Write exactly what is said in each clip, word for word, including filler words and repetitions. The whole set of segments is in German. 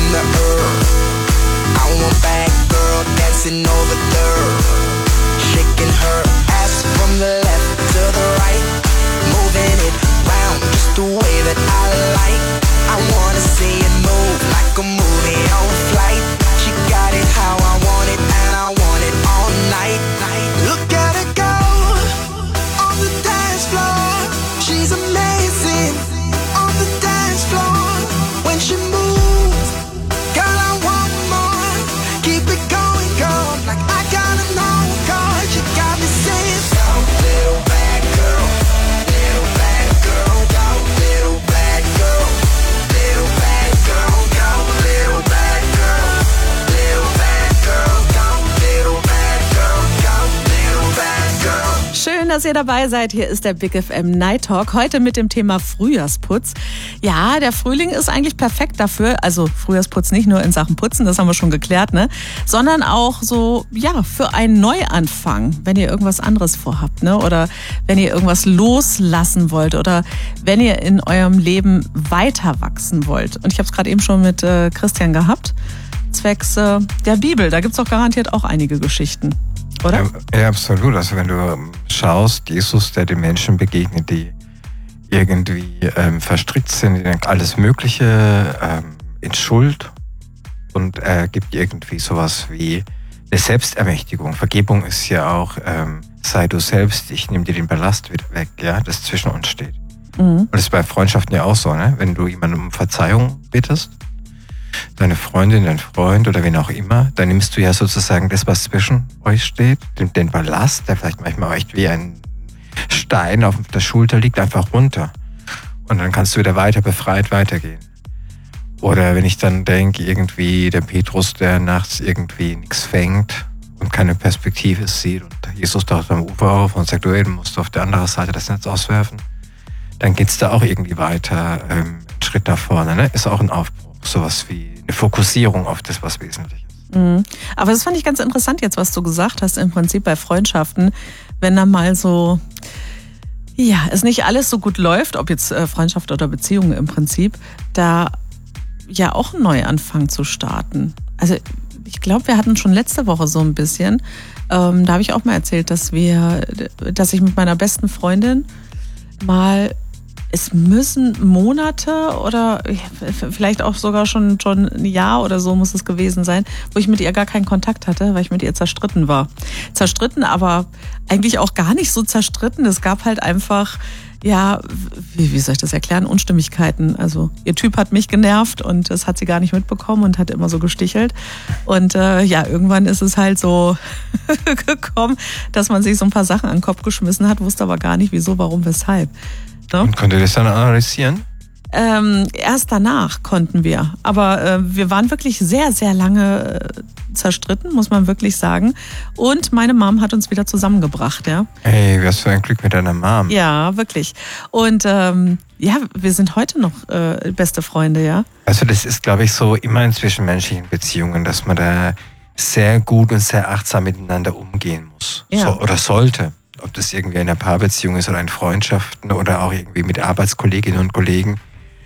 the earth. I want bad girl dancing over there, shaking her ass from the left to the right, moving it round just the way that I like. I wanna see it move like a movie on flight. She got it how I want it, and I want it all night. Look at her go on the dance floor. She's amazing on the dance floor. When she moves, girl, I want more. Keep it going, girl, like I gotta know, girl. You got me saying, go, little bad girl, little bad girl, go, little bad girl, little bad girl, go, little bad girl, little bad girl, go, little bad girl, go, little bad girl. Schön, dass ihr dabei seid. Hier ist der Big F M Night Talk. Heute mit dem Thema Frühjahrsputz. Ja, der Frühling ist eigentlich perfekt dafür. Also Frühjahrsputz nicht nur in Sachen Putzen, das haben wir schon geklärt, ne? Sondern auch so, ja, für einen Neuanfang, wenn ihr irgendwas anderes vorhabt, ne? Oder wenn ihr irgendwas loslassen wollt oder wenn ihr in eurem Leben weiter wachsen wollt. Und ich habe es gerade eben schon mit äh, Christian gehabt, zwecks äh, der Bibel. Da gibt's doch garantiert auch einige Geschichten. Oder? Ja, ja, absolut. Also wenn du schaust, Jesus, der den Menschen begegnet, die irgendwie ähm, verstrickt sind in alles Mögliche, ähm, in Schuld, und er gibt irgendwie sowas wie eine Selbstermächtigung. Vergebung ist ja auch, ähm, sei du selbst, ich nehme dir den Ballast weg, ja, das zwischen uns steht. Mhm. Und das ist bei Freundschaften ja auch so, ne? Wenn du jemandem um Verzeihung bittest, deine Freundin, dein Freund oder wen auch immer, dann nimmst du ja sozusagen das, was zwischen euch steht, den, den Ballast, der vielleicht manchmal echt wie ein Stein auf der Schulter liegt, einfach runter. Und dann kannst du wieder weiter befreit weitergehen. Oder wenn ich dann denke, irgendwie der Petrus, der nachts irgendwie nichts fängt und keine Perspektive sieht und Jesus taucht am Ufer auf und sagt, du, ey, du musst auf der anderen Seite das Netz auswerfen, dann geht's da auch irgendwie weiter, ähm, einen Schritt nach vorne, ne? Ist auch ein Aufbruch. Sowas wie eine Fokussierung auf das, was wesentlich ist. Mhm. Aber das fand ich ganz interessant jetzt, was du gesagt hast, im Prinzip bei Freundschaften, wenn da mal so, ja, es nicht alles so gut läuft, ob jetzt Freundschaft oder Beziehung im Prinzip, da ja auch einen Neuanfang zu starten. Also ich glaube, wir hatten schon letzte Woche so ein bisschen, ähm, da habe ich auch mal erzählt, dass wir, dass ich mit meiner besten Freundin mal, es müssen Monate oder vielleicht auch sogar schon, schon ein Jahr oder so muss es gewesen sein, wo ich mit ihr gar keinen Kontakt hatte, weil ich mit ihr zerstritten war. Zerstritten, aber eigentlich auch gar nicht so zerstritten. Es gab halt einfach, ja, wie, wie soll ich das erklären, Unstimmigkeiten. Also ihr Typ hat mich genervt und das hat sie gar nicht mitbekommen und hat immer so gestichelt. Und äh, ja, irgendwann ist es halt so gekommen, dass man sich so ein paar Sachen an den Kopf geschmissen hat, wusste aber gar nicht, wieso, warum, weshalb. Ne? Und könnt ihr das dann analysieren? Ähm, erst danach konnten wir. Aber äh, wir waren wirklich sehr, sehr lange äh, zerstritten, muss man wirklich sagen. Und meine Mom hat uns wieder zusammengebracht, ja. Hey, was für ein Glück mit deiner Mom. Ja, wirklich. Und ähm, ja, wir sind heute noch äh, beste Freunde, ja. Also das ist, glaube ich, so immer in zwischenmenschlichen Beziehungen, dass man da sehr gut und sehr achtsam miteinander umgehen muss. Ja. So, oder sollte. Ob das irgendwie in einer Paarbeziehung ist oder in Freundschaften oder auch irgendwie mit Arbeitskolleginnen und Kollegen.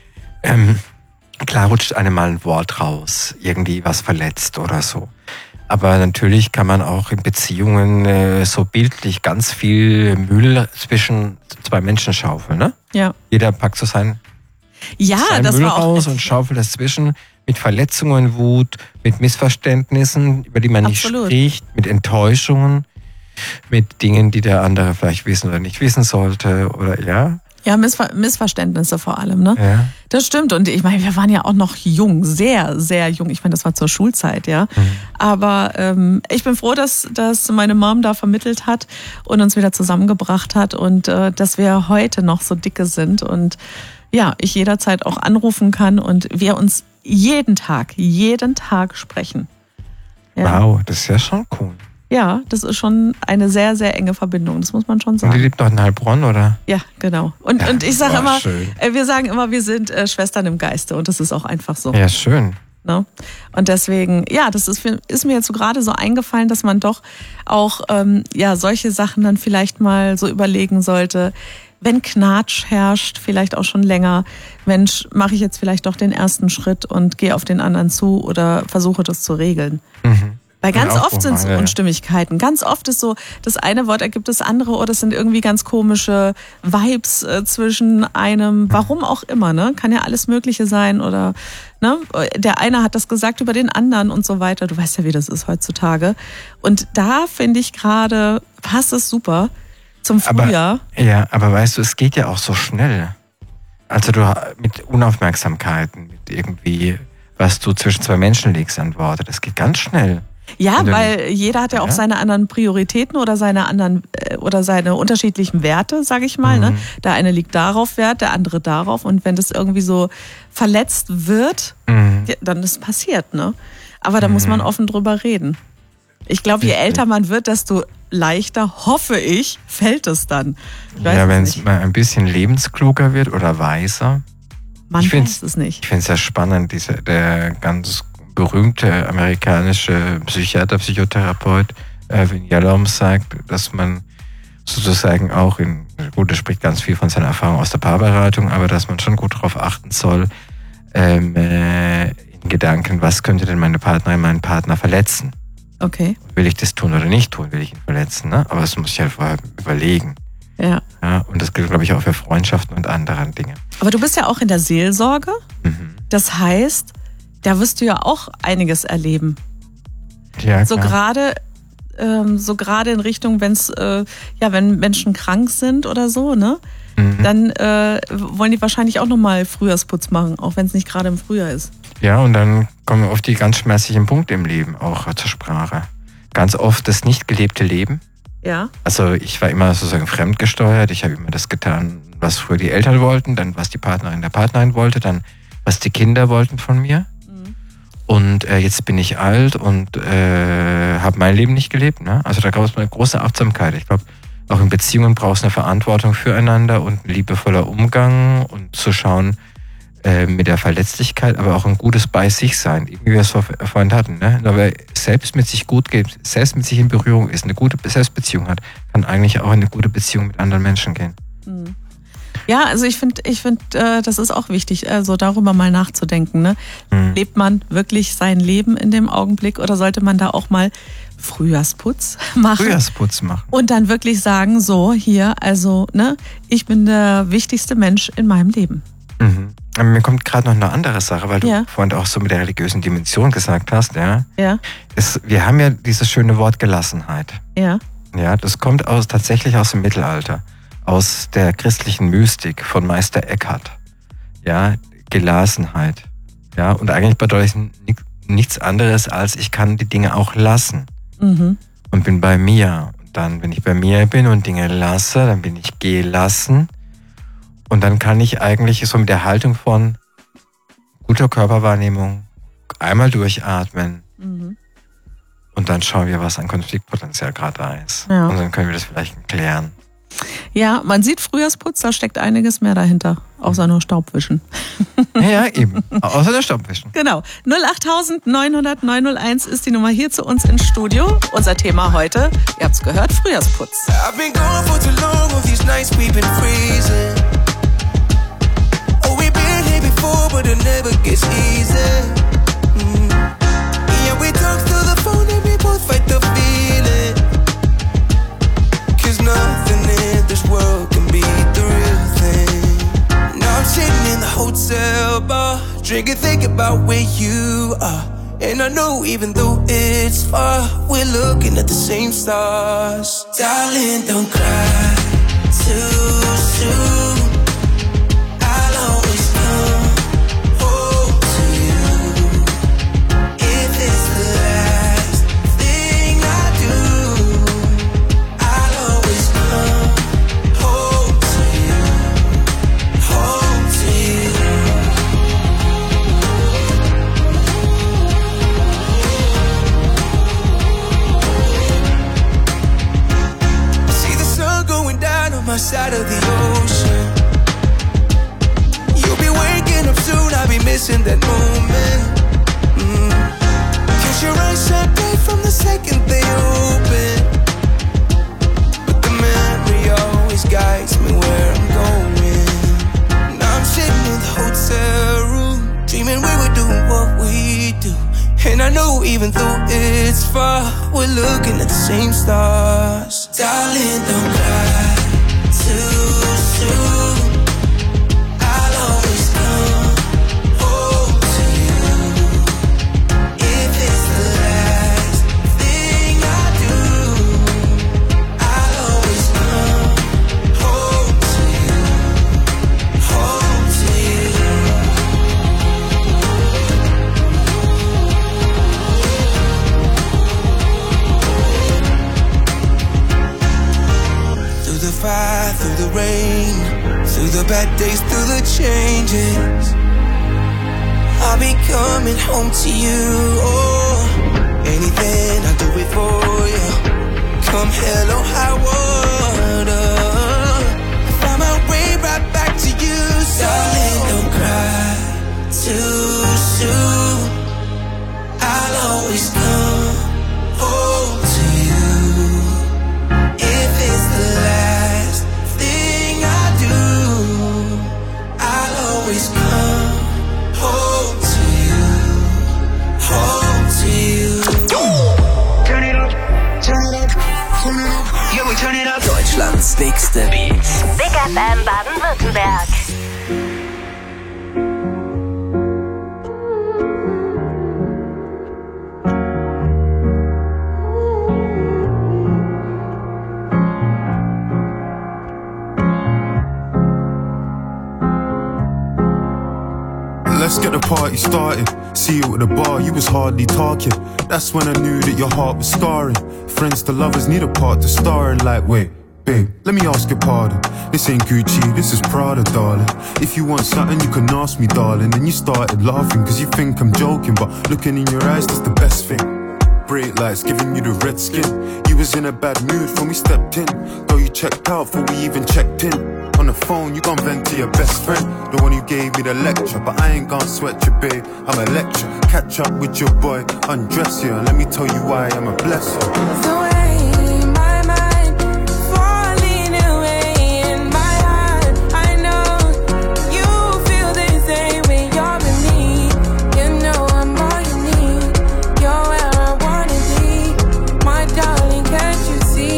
Ähm, klar rutscht einem mal ein Wort raus, irgendwie was verletzt oder so. Aber natürlich kann man auch in Beziehungen äh, so bildlich ganz viel Müll zwischen zwei Menschen schaufeln, ne? Ja. Jeder packt so sein, ja, sein das Müll war auch raus und schaufelt das zwischen mit Verletzungen, Wut, mit Missverständnissen, über die man Absolut. nicht spricht, mit Enttäuschungen, mit Dingen, die der andere vielleicht wissen oder nicht wissen sollte, oder ja? Ja, Missver- Missverständnisse vor allem, ne? Ja. Das stimmt. Und ich meine, wir waren ja auch noch jung, sehr, sehr jung. Ich meine, das war zur Schulzeit, ja. Mhm. Aber ähm, ich bin froh, dass, dass meine Mom da vermittelt hat und uns wieder zusammengebracht hat und äh, dass wir heute noch so dicke sind und ja, ich jederzeit auch anrufen kann und wir uns jeden Tag, jeden Tag sprechen. Ja. Wow, das ist ja schon cool. Ja, das ist schon eine sehr, sehr enge Verbindung, das muss man schon sagen. Und die lebt noch in Heilbronn, oder? Ja, genau. Und, ja, und ich sage immer, schön. wir sagen immer, wir sind äh, Schwestern im Geiste und das ist auch einfach so. Ja, schön. Ne? Und deswegen, ja, das ist, ist mir jetzt so gerade so eingefallen, dass man doch auch ähm, ja solche Sachen dann vielleicht mal so überlegen sollte, wenn Knatsch herrscht, vielleicht auch schon länger, Mensch, mache ich jetzt vielleicht doch den ersten Schritt und gehe auf den anderen zu oder versuche das zu regeln. Mhm. Weil ganz Ja, oft sind es ja, ja. Unstimmigkeiten. Ganz oft ist so, das eine Wort ergibt das andere oder es sind irgendwie ganz komische Vibes äh, zwischen einem, warum auch immer, ne? Kann ja alles Mögliche sein oder ne? Der eine hat das gesagt über den anderen und so weiter. Du weißt ja, wie das ist heutzutage. Und da finde ich gerade, passt es super zum Frühjahr. Aber, ja, aber weißt du, es geht ja auch so schnell. Also du mit Unaufmerksamkeiten, mit irgendwie, was du zwischen zwei Menschen legst an Worte, das geht ganz schnell. Ja, Und dann- weil jeder hat ja auch Ja. seine anderen Prioritäten oder seine anderen äh, oder seine unterschiedlichen Werte, sage ich mal. Ne? Der eine liegt darauf Wert, der andere darauf. Und wenn das irgendwie so verletzt wird, Mhm. ja, dann ist es passiert. Ne? Aber da muss man offen drüber reden. Ich glaube, je Richtig. älter man wird, desto leichter, hoffe ich, fällt es dann. Ich weiß Ja, es wenn es nicht. mal ein bisschen lebenskluger wird oder weiser. Man ich find's- weiß es nicht. Ich finde es sehr spannend, diese, der ganz berühmte amerikanische Psychiater, Psychotherapeut Erwin Yalom sagt, dass man sozusagen auch in, gut, er spricht ganz viel von seiner Erfahrung aus der Paarberatung, aber dass man schon gut darauf achten soll, ähm, äh, in Gedanken, was könnte denn meine Partnerin, meinen Partner verletzen? Okay, Will ich das tun oder nicht tun? Will ich ihn verletzen? Ne? Aber das muss ich halt vorher überlegen. ja. Ja? Und das gilt, glaube ich, auch für Freundschaften und andere Dinge. Aber du bist ja auch in der Seelsorge. Mhm. Das heißt, da wirst du ja auch einiges erleben. Ja, So klar. gerade ähm, so gerade in Richtung, wenn's äh, ja, wenn Menschen krank sind oder so, ne? Mhm. Dann äh, wollen die wahrscheinlich auch nochmal Frühjahrsputz machen, auch wenn es nicht gerade im Frühjahr ist. Ja, und dann kommen oft die ganz schmerzlichen Punkte im Leben auch zur Sprache. Ganz oft das nicht gelebte Leben. Ja. Also ich war immer sozusagen fremdgesteuert. Ich habe immer das getan, was früher die Eltern wollten, dann was die Partnerin der Partnerin wollte, dann was die Kinder wollten von mir. Mhm. Und äh, jetzt bin ich alt und äh, habe mein Leben nicht gelebt. Ne? Also da gab es eine große Achtsamkeit. Ich glaube, auch in Beziehungen brauchst du eine Verantwortung füreinander und ein liebevoller Umgang und zu schauen, äh, mit der Verletzlichkeit, aber auch ein gutes bei sich sein, wie wir es vor- vorhin hatten. Ne? Nur wer selbst mit sich gut geht, selbst mit sich in Berührung ist, eine gute Selbstbeziehung hat, kann eigentlich auch in eine gute Beziehung mit anderen Menschen gehen. Mhm. Ja, also ich finde, ich finde, äh, das ist auch wichtig, also darüber mal nachzudenken. Ne? Mhm. Lebt man wirklich sein Leben in dem Augenblick oder sollte man da auch mal Frühjahrsputz machen? Frühjahrsputz machen. Und dann wirklich sagen, so, hier, also, ne, ich bin der wichtigste Mensch in meinem Leben. Mhm. Aber mir kommt gerade noch eine andere Sache, weil du Ja. vorhin auch so mit der religiösen Dimension gesagt hast, ja. Ja, Es, wir haben ja dieses schöne Wort Gelassenheit. ja, Ja, das kommt aus, tatsächlich aus dem Mittelalter, aus der christlichen Mystik von Meister Eckhart. Ja, Gelassenheit. Ja, und eigentlich bedeutet ni- nichts anderes als, ich kann die Dinge auch lassen mhm. und bin bei mir. Und dann, wenn ich bei mir bin und Dinge lasse, dann bin ich gelassen. Und dann kann ich eigentlich so mit der Haltung von guter Körperwahrnehmung einmal durchatmen Mhm. und dann schauen wir, was an Konfliktpotenzial gerade da ist. Ja. Und dann können wir das vielleicht klären. Ja, man sieht Frühjahrsputz, da steckt einiges mehr dahinter, außer nur Staubwischen. Ja, ja, eben. Außer der Staubwischen. Genau, null acht neun null null neun null eins ist die Nummer hier zu uns ins Studio. Unser Thema heute, ihr habt's gehört, Frühjahrsputz. I've been gone for too long, of these nights we've been freezing. Oh, we've been here before, but it never gets easy. Mm. Yeah, we talk through the phone and we both fight the feeling. Cause nothing in this world can beat the real thing. Now I'm sitting in the hotel bar, drinking, thinking about where you are. And I know even though it's far, we're looking at the same stars. Darling, don't cry too soon. I'll always come home to you. If it's the last thing I do, I'll always come home to you, home to you. See the sun going down on my side of the ocean. And I know even though it's far, we're looking at the same stars. Darling, don't cry too soon. I'll always come home to you. If it's the last thing I do, I'll always come home to you, home to you. Through the fire, through the rain, through the bad days, through the changes, I'll be coming home to you. Oh, anything I'll do it for you. Come hell or high water, I find my way right back to you. So darling, don't cry too soon. I'll always come home to you. If it's the last thing I do, I'll always come home to you, home to you. Turn it up, turn it up, turn it up. Yeah, we turn it up. Deutschlands dickste Beats. Big F M Baden-Württemberg. Let's get the party started. See you at the bar, you was hardly talking. That's when I knew that your heart was scarring. Friends to lovers need a part to star in. Like, wait, babe, let me ask your pardon. This ain't Gucci, this is Prada, darling. If you want something, you can ask me, darling. And you started laughing, cause you think I'm joking. But looking in your eyes, that's the best thing. Bright lights giving you the red skin. You was in a bad mood when we stepped in. Girl, you checked out before we even checked in. On the phone, you gon' vent to your best friend, the one who gave me the lecture. But I ain't gon' sweat you, babe, I'm a lecture. Catch up with your boy, undress you, and let me tell you why I'm a blesser. The way my mind falling away in my heart, I know you feel the same way. You're with me, you know I'm all you need. You're where I wanna be, my darling, can't you see?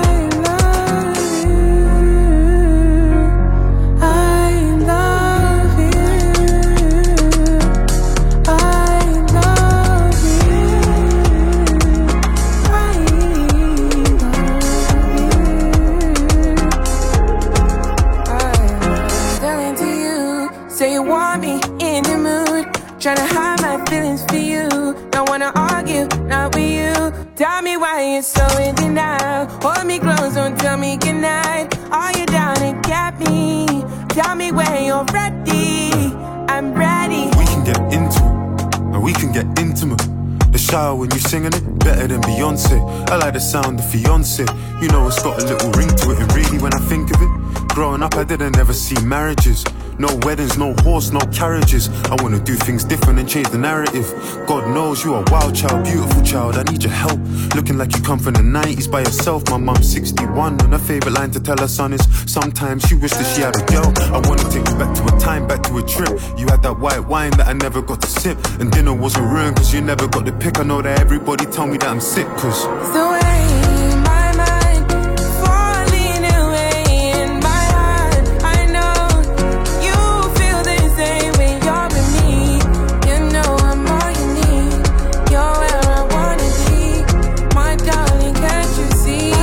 Tryna hide my feelings for you. Don't wanna argue, not with you. Tell me why you're so in denial. Hold me close, don't tell me goodnight. Are you down to get me? Tell me when you're ready. I'm ready. We can get into it, and we can get intimate. The shower when you singing it, better than Beyonce. I like the sound of fiance. You know it's got a little ring to it. And really when I think of it, growing up I didn't ever see marriages. No weddings, no horse, no carriages. I wanna do things different and change the narrative. God knows you are a wild child, beautiful child, I need your help. Looking like you come from the nineties by yourself. My mom's sixty-one and her favourite line to tell her son is sometimes she wished that she had a girl. I wanna take you back to a time, back to a trip. You had that white wine that I never got to sip. And dinner wasn't ruined cause you never got the pick. I know that everybody tell me that I'm sick cause the way my mind falling away in my heart, I know you feel the same way. You're with me, you know I'm all you need. You're where I wanna be, my darling, can't you see? I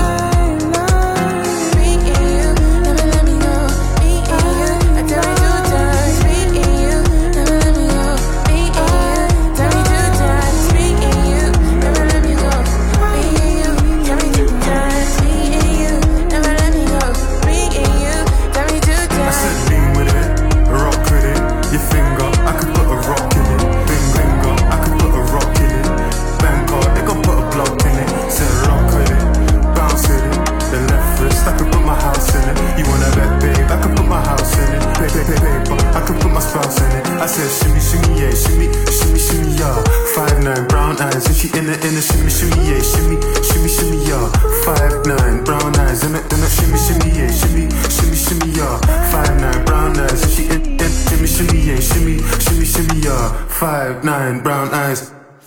love me and you, never let me go. Me and you, I tell me two times. Me and you, never let me go. Me and you, tell me two times. Me and you, never let me go. Me and you, tell me two times. Me and you, never let me go. Me and you, tell me two I times. said lean with it, rock with it. Your finger, I could put a rock in it. Bing bingo, I could put a rock in it. Bangkok, they gon' put a block in it. Said rock with it, bounce with it. The left wrist, I could put my house in it. You wanna bet, babe, I could put my house in it. Pay, pay, pay, paper, I could put my spouse in it. I said shimmy, shimmy, yeah, shimmy, shimmy, shimmy, yeah. Five nine, brown eyes, and she in it, in it, shimmy, shimmy, yeah, shimmy, shimmy, shimmy, yeah. Five nine, brown eyes, in it, in it, shimmy, shimmy, yeah, shimmy, shimmy, shimmy, yeah. Five nine, brown eyes, and she in it, shimmy, shimmy, yeah, shimmy, shimmy, shimmy, yeah. Five nine, brown eyes.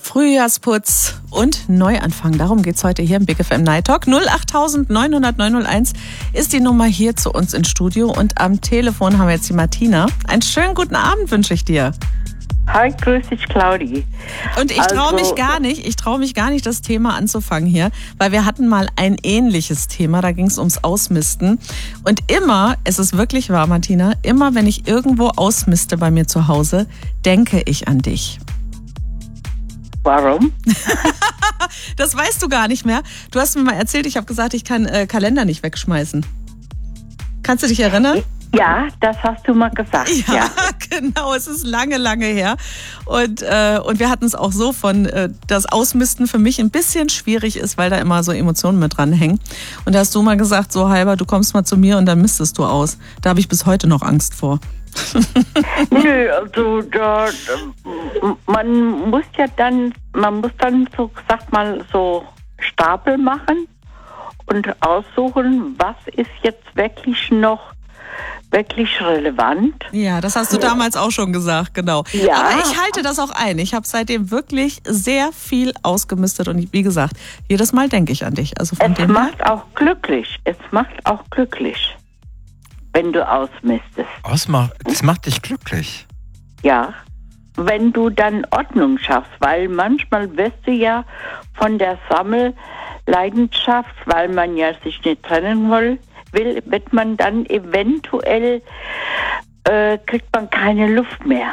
Frühjahrsputz und Neuanfang. Darum geht's heute hier im Big F M Night Talk. null acht neun null null neun null eins ist die Nummer hier zu uns ins Studio. Und am Telefon haben wir jetzt die Martina. Einen schönen guten Abend wünsche ich dir. Hi, grüß dich, Claudi. Und ich traue mich gar nicht, ich traue mich gar nicht, das Thema anzufangen hier, weil wir hatten mal ein ähnliches Thema, da ging es ums Ausmisten. Und immer, es ist wirklich wahr, Martina, immer wenn ich irgendwo ausmiste bei mir zu Hause, denke ich an dich. Warum? Das weißt du gar nicht mehr. Du hast mir mal erzählt, ich habe gesagt, ich kann äh, Kalender nicht wegschmeißen. Kannst du dich erinnern? Ja, das hast du mal gesagt. Ja, Ja, genau. Es ist lange, lange her. Und, äh, und wir hatten es auch so von, äh, dass Ausmisten für mich ein bisschen schwierig ist, weil da immer so Emotionen mit dranhängen. Und da hast du mal gesagt, so Halber, du kommst mal zu mir und dann mistest du aus. Da habe ich bis heute noch Angst vor. Nö, also da, man muss ja dann, man muss dann so, sag mal, so Stapel machen und aussuchen, was ist jetzt wirklich noch wirklich relevant. Ja, das hast du damals auch schon gesagt, genau. Ja. Aber ich halte das auch ein. Ich habe seitdem wirklich sehr viel ausgemistet und wie gesagt, jedes Mal denke ich an dich. Also von Es dem macht auch glücklich. Es macht auch glücklich, wenn du ausmistest. Ausmach, das macht dich glücklich. Ja, wenn du dann Ordnung schaffst, weil manchmal wirst du ja von der Sammelleidenschaft, weil man ja sich nicht trennen will, will wird man dann eventuell, äh, kriegt man keine Luft mehr.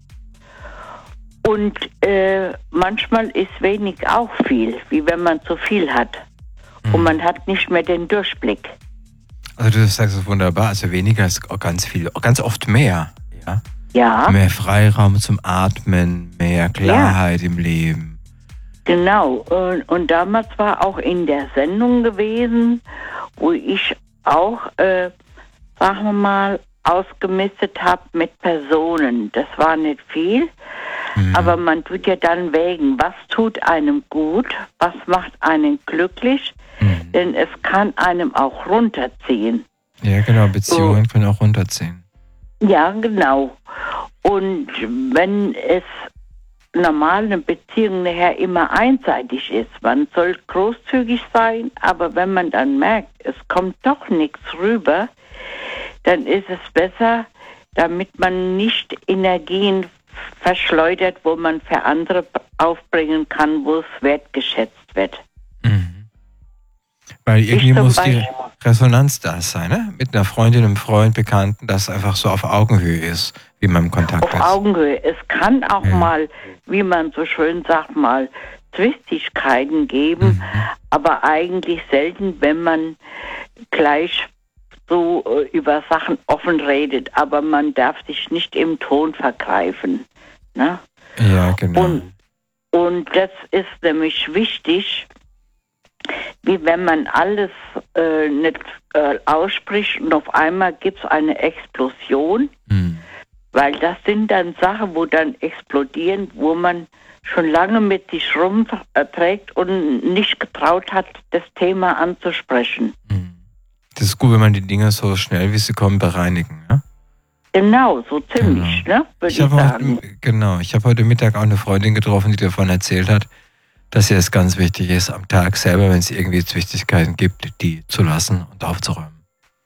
Und äh, manchmal ist wenig auch viel, wie wenn man zu viel hat. Mhm. Und man hat nicht mehr den Durchblick. Also du sagst es wunderbar, also weniger ist auch ganz viel, ganz oft mehr. Ja. Ja. Mehr Freiraum zum Atmen, mehr Klarheit ja. im Leben. Genau. Und, und damals war auch in der Sendung gewesen, wo ich auch, äh, sagen wir mal, ausgemistet habe mit Personen. Das war nicht viel, mhm. aber man tut ja dann wägen, was tut einem gut, was macht einen glücklich, mhm. denn es kann einem auch runterziehen. Ja, genau, Beziehungen so. Können auch runterziehen. Ja, genau. Und wenn es normal eine Beziehung nachher immer einseitig ist. Man soll großzügig sein, aber wenn man dann merkt, es kommt doch nichts rüber, dann ist es besser, damit man nicht Energien verschleudert, wo man für andere aufbringen kann, wo es wertgeschätzt wird. Mhm. Weil irgendwie muss die Resonanz da sein, ne? Mit einer Freundin, einem Freund, Bekannten, dass es einfach so auf Augenhöhe ist, wie man im Kontakt auf ist. Auf Augenhöhe. Es kann auch ja. mal, wie man so schön sagt, mal Zwistigkeiten geben, mhm. aber eigentlich selten, wenn man gleich so äh, über Sachen offen redet. Aber man darf sich nicht im Ton vergreifen. Ne? Ja, genau. Und, und das ist nämlich wichtig, wie wenn man alles äh, nicht äh, ausspricht und auf einmal gibt es eine Explosion. Mhm. Weil das sind dann Sachen, wo dann explodieren, wo man schon lange mit sich rumträgt und nicht getraut hat, das Thema anzusprechen. Das ist gut, wenn man die Dinge so schnell wie sie kommen bereinigen, ne? Genau, so ziemlich, genau. ne? Würde ich, ich sagen. Heute, genau, ich habe heute Mittag auch eine Freundin getroffen, die davon erzählt hat, dass ihr es ganz wichtig ist, am Tag selber, wenn es irgendwie Zwistigkeiten gibt, die zu lassen und aufzuräumen.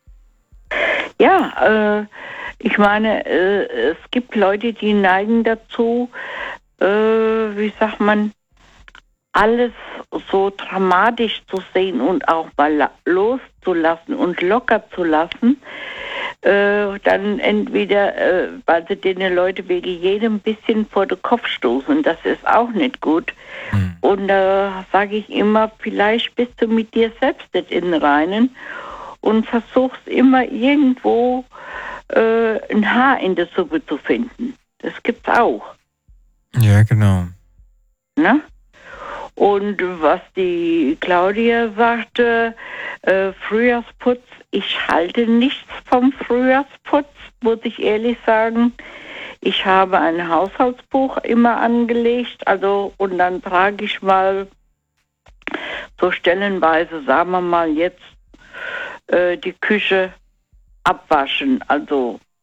Ja, äh, ich meine, äh, es gibt Leute, die neigen dazu, äh, wie sagt man, alles so dramatisch zu sehen und auch mal loszulassen und locker zu lassen. Äh, dann entweder, äh, weil sie den Leute wegen jedem bisschen vor den Kopf stoßen. Das ist auch nicht gut. Mhm. Und da äh, sage ich immer, vielleicht bist du mit dir selbst nicht in Reinen und versuchst immer irgendwo äh, ein Haar in der Suppe zu finden. Das gibt's auch. Ja, genau. Ne? Und was die Claudia sagte, äh, Frühjahrsputz, ich halte nichts vom Frühjahrsputz, muss ich ehrlich sagen. Ich habe ein Haushaltsbuch immer angelegt, also und dann trage ich mal so stellenweise, sagen wir mal jetzt, äh, die Küche abwaschen, also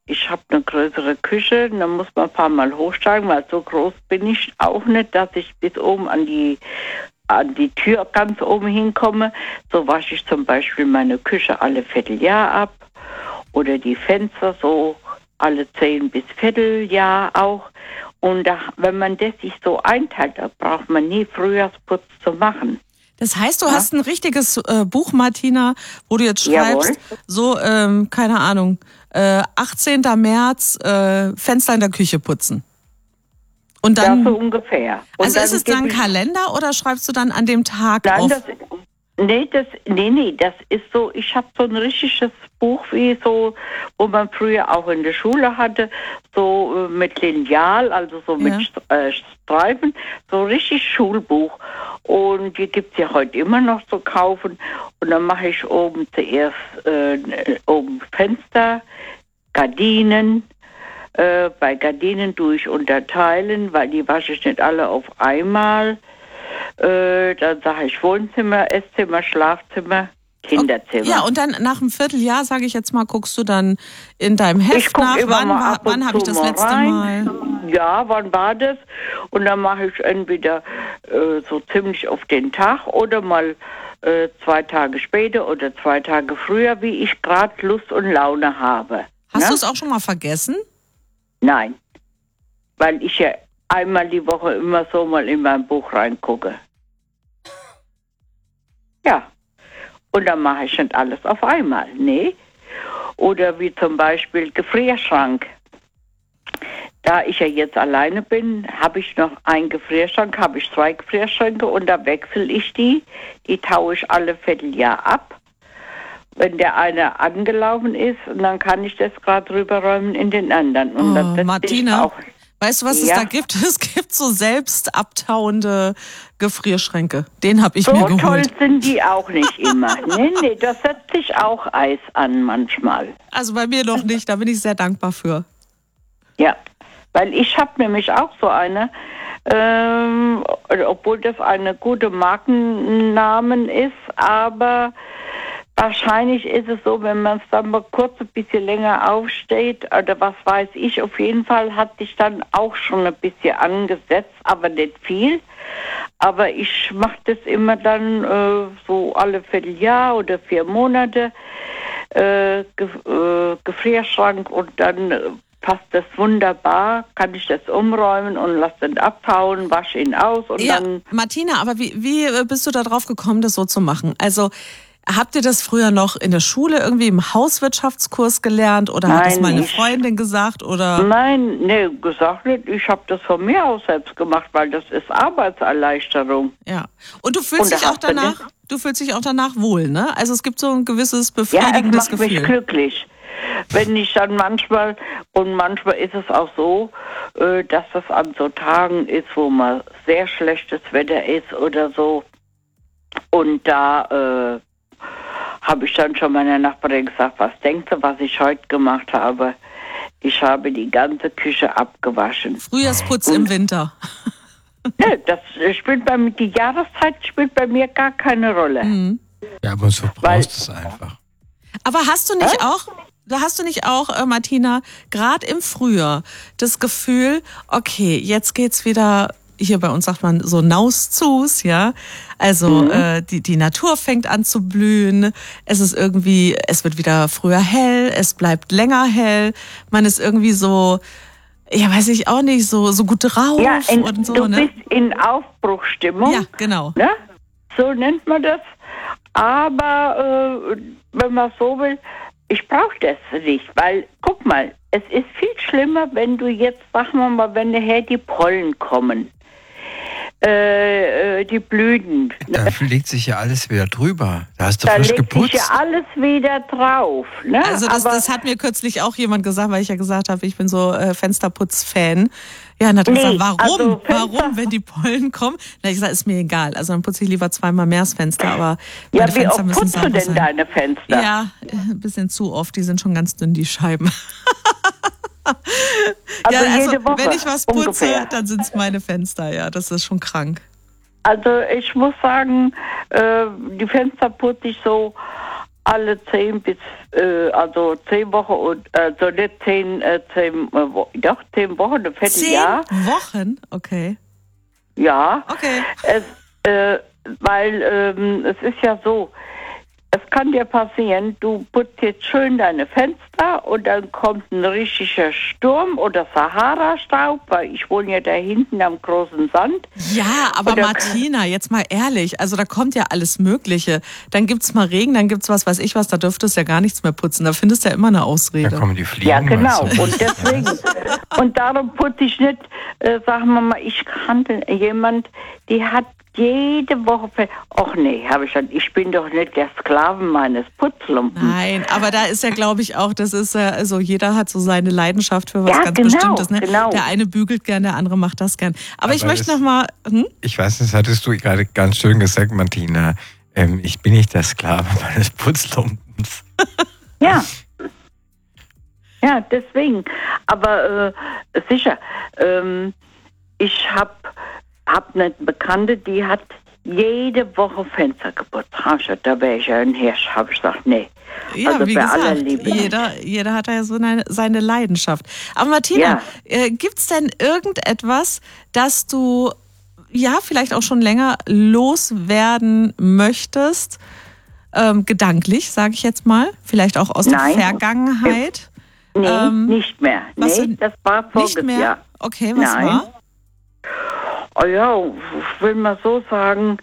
ich habe eine größere Küche, dann muss man ein paar Mal hochsteigen, weil so groß bin ich auch nicht, dass ich bis oben an die an die Tür ganz oben hinkomme. So wasche ich zum Beispiel meine Küche alle Vierteljahr ab oder die Fenster so alle zehn bis Vierteljahr auch. Und da, wenn man das sich so einteilt, da braucht man nie Frühjahrsputz zu machen. Das heißt, du Ja. hast ein richtiges äh, Buch, Martina, wo du jetzt schreibst, Jawohl. so, ähm, keine Ahnung, äh, achtzehnten März, äh, Fenster in der Küche putzen. Und Ja, dann, so ungefähr. Und also ist es dann ein gebe ich- Kalender oder schreibst du dann an dem Tag Nein, auf? das, nee, das, nee, nee, das ist so, ich habe so ein richtiges Buch, wie so, wo man früher auch in der Schule hatte, so äh, mit Lineal, also so mit Ja. St- äh, Streifen, so richtig Schulbuch. Und die gibt's ja heute immer noch zu kaufen. Und dann mache ich oben zuerst äh, oben Fenster, Gardinen. Äh, bei Gardinen tue ich unterteilen, weil die wasche ich nicht alle auf einmal. Äh, dann sage ich Wohnzimmer, Esszimmer, Schlafzimmer, Kinderzimmer. Ja, und dann nach einem Vierteljahr, sage ich jetzt mal, guckst du dann in deinem Heft ich gucke nach, immer wann, mal war- ab und wann habe ich zu das mal letzte rein. Mal? Ja, wann war das? Und dann mache ich entweder äh, so ziemlich auf den Tag oder mal äh, zwei Tage später oder zwei Tage früher, wie ich gerade Lust und Laune habe. Hast Ne? du es auch schon mal vergessen? Nein, weil ich ja einmal die Woche immer so mal in mein Buch reingucke. Ja, und dann mache ich nicht alles auf einmal, nee. Oder wie zum Beispiel Gefrierschrank. Da ich ja jetzt alleine bin, habe ich noch einen Gefrierschrank, habe ich zwei Gefrierschränke und da wechsle ich die. Die taue ich alle Vierteljahr ab. Wenn der eine angelaufen ist, und dann kann ich das gerade rüberräumen in den anderen. Und Oh, dann setze ich Martina, auch. weißt du, was es Ja. da gibt? Es gibt so selbst abtauende Gefrierschränke. Den habe ich So mir toll geholt. sind die auch nicht immer. Nee, nee, da setzt sich auch Eis an manchmal. Also bei mir noch nicht, da bin ich sehr dankbar für. Ja, weil ich habe nämlich auch so eine, ähm, obwohl das eine gute Markennamen ist, aber wahrscheinlich ist es so, wenn man es dann mal kurz ein bisschen länger aufsteht, oder was weiß ich, auf jeden Fall hat sich dann auch schon ein bisschen angesetzt, aber nicht viel. Aber ich mache das immer dann äh, so alle Vierteljahr oder vier Monate, äh, Ge äh, Gefrierschrank, und dann äh, passt das wunderbar, kann ich das umräumen und lasse den abtauen, wasche ihn aus und Ja, dann... Martina, aber wie, wie äh, bist du da drauf gekommen, das so zu machen? Also habt ihr das früher noch in der Schule irgendwie im Hauswirtschaftskurs gelernt oder hat das Nein, mal eine ich- Freundin gesagt oder? Nein, nee, gesagt nicht. Ich habe das von mir aus selbst gemacht, weil das ist Arbeitserleichterung. Ja. Und du fühlst Und da dich auch hast du danach, das- du fühlst dich auch danach wohl, ne? Also es gibt so ein gewisses Ja, es befriedigendes macht mich Gefühl. glücklich. Wenn ich dann manchmal, und manchmal ist es auch so, äh, dass das an so Tagen ist, wo mal sehr schlechtes Wetter ist oder so. Und da äh, habe ich dann schon meiner Nachbarin gesagt, was denkst du, was ich heute gemacht habe? Ich habe die ganze Küche abgewaschen. Frühjahrsputz im Winter. Ne, das spielt bei mir, die Jahreszeit spielt bei mir gar keine Rolle. Mhm. Ja, aber so Weil- brauchst du es einfach. Aber hast du nicht auch, da hast du nicht auch, äh, Martina, gerade im Frühjahr das Gefühl, okay, jetzt geht's wieder, hier bei uns sagt man so naus zus, ja. Also Mhm. äh, die, die Natur fängt an zu blühen, es ist irgendwie, es wird wieder früher hell, es bleibt länger hell, man ist irgendwie so, ja, weiß ich auch nicht, so, so gut drauf Ja, in, und so, du ne? bist in Aufbruchstimmung. Ja, genau. Ne? So nennt man das. Aber äh, wenn man so will, ich brauche das nicht, weil, guck mal, es ist viel schlimmer, wenn du jetzt, sagen wir mal, wenn nachher die Pollen kommen, äh, äh, die Blüten, Da legt sich ja alles wieder drüber. Da hast du da frisch legt geputzt. sich ja alles wieder drauf. Ne? Also das, Aber das hat mir kürzlich auch jemand gesagt, weil ich ja gesagt habe, ich bin so äh, Fensterputz-Fan. Ja, und hat er Nee, gesagt, warum? also Fenster- Warum, wenn die Pollen kommen? Na, ich gesagt, ist mir egal. Also dann putze ich lieber zweimal mehr das Fenster, aber ja, meine wie Fenster oft müssen putzt du sauber denn sein. deine Fenster? Ja, äh, ein bisschen zu oft. Die sind schon ganz dünn, die Scheiben. Also ja, jede Woche wenn ich was putze, ungefähr. dann sind es meine Fenster. Ja, das ist schon krank. Also ich muss sagen, äh, die Fenster putze ich so alle zehn bis, äh, also zehn Wochen und, also nicht zehn, äh, zehn, äh, wo, doch zehn Wochen, ein Vierteljahr. Zehn Wochen? Okay. Ja. Okay. Es, äh, weil ähm, es ist ja so, es kann dir passieren, du putzt jetzt schön deine Fenster und dann kommt ein richtiger Sturm oder Sahara-Staub, weil ich wohne ja da hinten am großen Sand. Ja, aber Oder- Martina, jetzt mal ehrlich, also da kommt ja alles Mögliche. Dann gibt's mal Regen, dann gibt's was weiß ich was, da dürftest du ja gar nichts mehr putzen. Da findest du ja immer eine Da Ausrede. kommen die Fliegen. Ja, genau. meinst du? Und deswegen. Und darum putze ich nicht, äh, sagen wir mal, ich kannte jemand, die hat jede Woche, Fe- ach nee, habe ich gesagt, ich bin doch nicht der Sklaven meines Putzlumpen. Nein, aber da ist ja, glaube ich, auch, das ist ja, also jeder hat so seine Leidenschaft für was Ja, ganz genau, Bestimmtes. Ne? genau. Der eine bügelt gern, der andere macht das gern. Aber, Aber ich möchte es- noch mal, hm? Ich weiß, das hattest du gerade ganz schön gesagt, Martina. Ähm, ich bin nicht der Sklave meines Putzlumpens. Ja. Ja, deswegen. Aber äh, sicher, ähm, ich habe hab eine Bekannte, die hat jede Woche Fenster geputzt. Hab ich gesagt, da wäre ich ja ein Hirsch. Habe ich gesagt, nee. Ja, also wie bei aller gesagt, Liebe. jeder, jeder hat ja so eine, seine Leidenschaft. Aber Martina, Ja. äh, gibt's denn irgendetwas, das du ja vielleicht auch schon länger loswerden möchtest? Ähm, gedanklich, sage ich jetzt mal. Vielleicht auch aus Nein. der Vergangenheit. Nee, Ähm, nicht mehr. was Nee, denn? das war voriges Nicht mehr? Jahr. Okay, was Nein. war? Oh ja, ich will mal so sagen,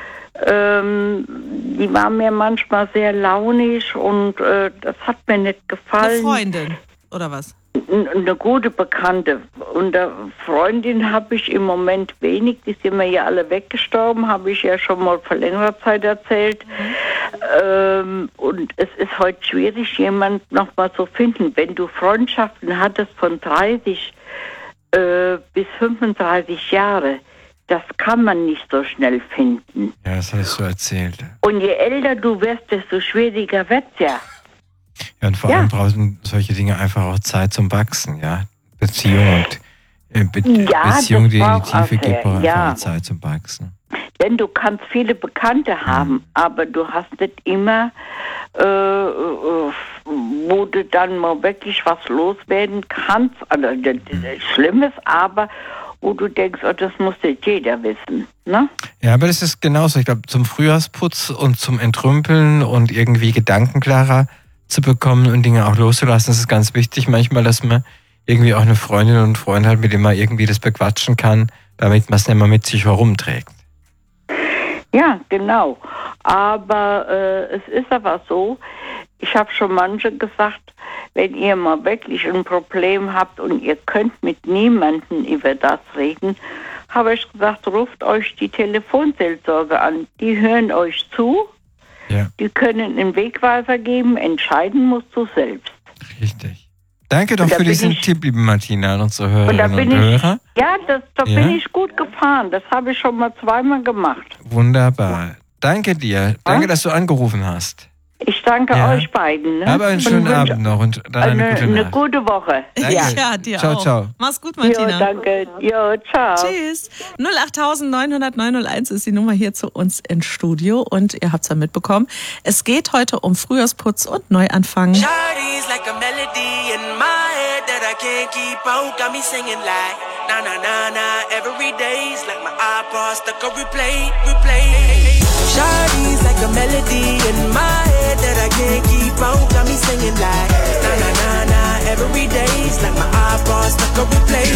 ähm, die war mir manchmal sehr launisch und äh, das hat mir nicht Eine gefallen. Freundin oder was? N- Eine gute Bekannte. Und der Freundin habe ich im Moment wenig, die sind mir ja alle weggestorben, habe ich ja schon mal vor längerer Zeit erzählt. Ähm, und es ist heute schwierig, jemanden nochmal zu finden. Wenn du Freundschaften hattest von dreißig äh, bis fünfunddreißig Jahre, das kann man nicht so schnell finden. Ja, das hattest du erzählt. Und je älter du wirst, desto schwieriger wird's ja. Ja, und vor Ja. allem brauchen solche Dinge einfach auch Zeit zum Wachsen, ja. Beziehung und äh, Be Ja, Beziehung, das die in die braucht Tiefe auch, geht, braucht ja. einfach auch Zeit zum Wachsen. Denn du kannst viele Bekannte haben, aber du hast nicht immer, äh, äh, wo du dann mal wirklich was loswerden kannst. Also das ist Schlimmes, aber wo du denkst, oh, das muss nicht jeder wissen. Ne? Ja, aber das ist genauso. Ich glaube, zum Frühjahrsputz und zum Entrümpeln und irgendwie Gedanken klarer zu bekommen und Dinge auch loszulassen, das ist ganz wichtig. Manchmal, dass man irgendwie auch eine Freundin und einen Freund hat, mit dem man irgendwie das bequatschen kann, damit man es nicht mehr mit sich herumträgt. Ja, genau. Aber äh, es ist aber so, ich habe schon manche gesagt, wenn ihr mal wirklich ein Problem habt und ihr könnt mit niemandem über das reden, habe ich gesagt, ruft euch die Telefonseelsorge an. Die hören euch zu, Ja, die können einen Wegweiser geben, entscheiden musst du selbst. richtig. Danke doch Und da für bin diesen ich- Tipp, liebe Martina, an unsere Und da Hörerinnen bin und ich, Hörer. ja, das, da Ja? bin ich gut gefahren. Das habe ich schon mal zweimal gemacht. Wunderbar. Danke dir. Danke, dass du angerufen hast. Ich danke Ja. euch beiden. Ne? Habe einen Und schönen wünsche Abend noch und dann eine, Eine, gute eine Nacht. gute Woche. Danke. Ja. Ja, dir Ciao, auch. ciao. Mach's gut, Jo, Martina. danke. Jo, ciao. Tschüss. null acht neun null null neun null eins ist die Nummer hier zu uns ins Studio und ihr habt's ja mitbekommen. Es geht heute um Frühjahrsputz und Neuanfang. Shawty's like a melody in my head that I can't keep out. Got me singing like na na na na every day's like my iPod stuck on replay, replay. Shawty's like a melody in my head that I can't keep out. Got me singing like na na na na every day's like my iPod stuck on replay,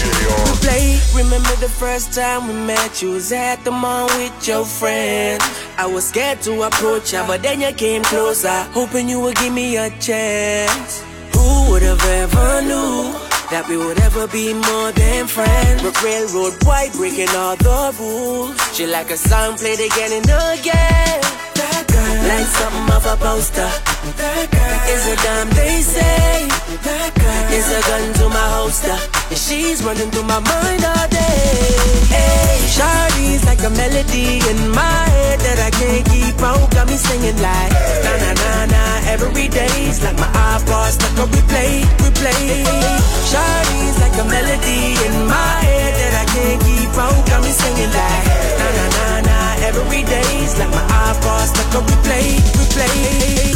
replay. Remember the first time we met? You was at the mall with your friend. I was scared to approach ya, but then you came closer, hoping you would give me a chance. Who would have ever knew that we would ever be more than friends? But railroad boy breaking all the rules. She like a song played again and again. That girl, like something off a poster. That girl is a dime they say. That girl is a gun to my holster. And she's running through my mind all day. Hey, Shawty's like a melody in my head that I can't keep out. Got me singing like na na na na every day's like my iPod stuck on replay, replay. Shawty's like a melody in my head that I can't keep out. Got me singing like na na na na every day's like my iPod stuck on replay, replay.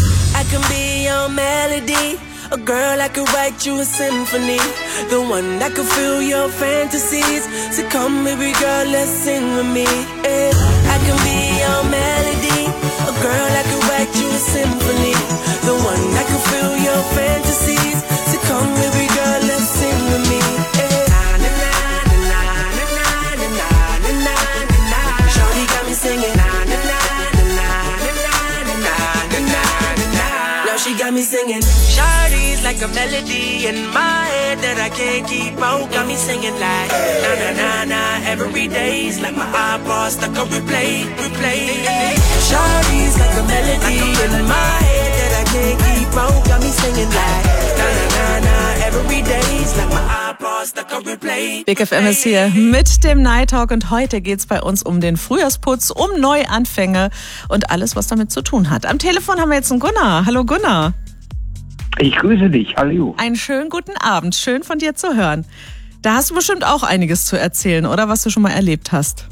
can be your melody, a girl that could write you a symphony, the one that could fill your fantasies. So come, baby girl, let's sing with me. Yeah. I can be your melody, a girl that could write you a symphony, the one that could fill your fantasies. So come, baby girl, let's sing with me. Yeah. Na na na na na na na na na na na. Shawty got me singing. Na na na na na na na na na na na. Now she got me singing. Shawty's like a melody in my head that I can't keep out. Got me singing like na na na na. Every day's like my iPod stuck on replay, replay. Shawty's like a melody in my head that I can't keep out. Got me singing like na na na na. Every day's like my iPod stuck on replay. Big F M ist hier mit dem Night Talk und heute geht's bei uns um den Frühjahrsputz, um Neuanfänge und alles, was damit zu tun hat. Am Telefon haben wir jetzt einen Gunnar. Hallo Gunnar. Ich grüße dich, hallo. Einen schönen guten Abend, schön von dir zu hören. Da hast du bestimmt auch einiges zu erzählen, oder was du schon mal erlebt hast?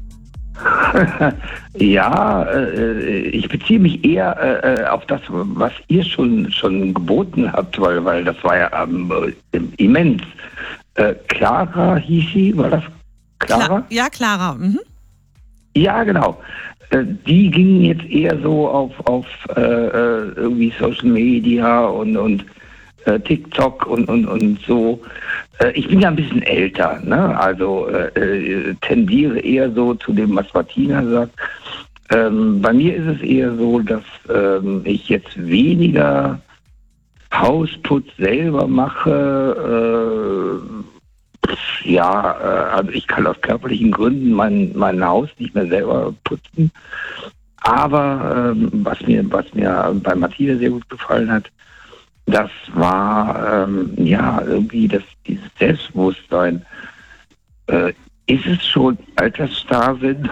Ja, äh, ich beziehe mich eher äh, auf das, was ihr schon schon geboten habt, weil, weil das war ja ähm, immens. Äh, Clara hieß sie, war das Clara? Kla- ja, Clara. Mhm. Ja, genau. Äh, die gingen jetzt eher so auf, auf äh, irgendwie Social Media und, und äh, TikTok und, und, und so. Äh, ich bin ja ein bisschen älter, ne? Also äh, tendiere eher so zu dem, was Martina sagt. Ähm, bei mir ist es eher so, dass ähm, ich jetzt weniger Hausputz selber mache. Äh, ja, äh, also ich kann aus körperlichen Gründen mein, mein Haus nicht mehr selber putzen. Aber ähm, was mir, was mir bei Martina sehr gut gefallen hat, das war ähm, ja irgendwie das, dieses Selbstbewusstsein. Äh, ist es schon Altersstarrsinn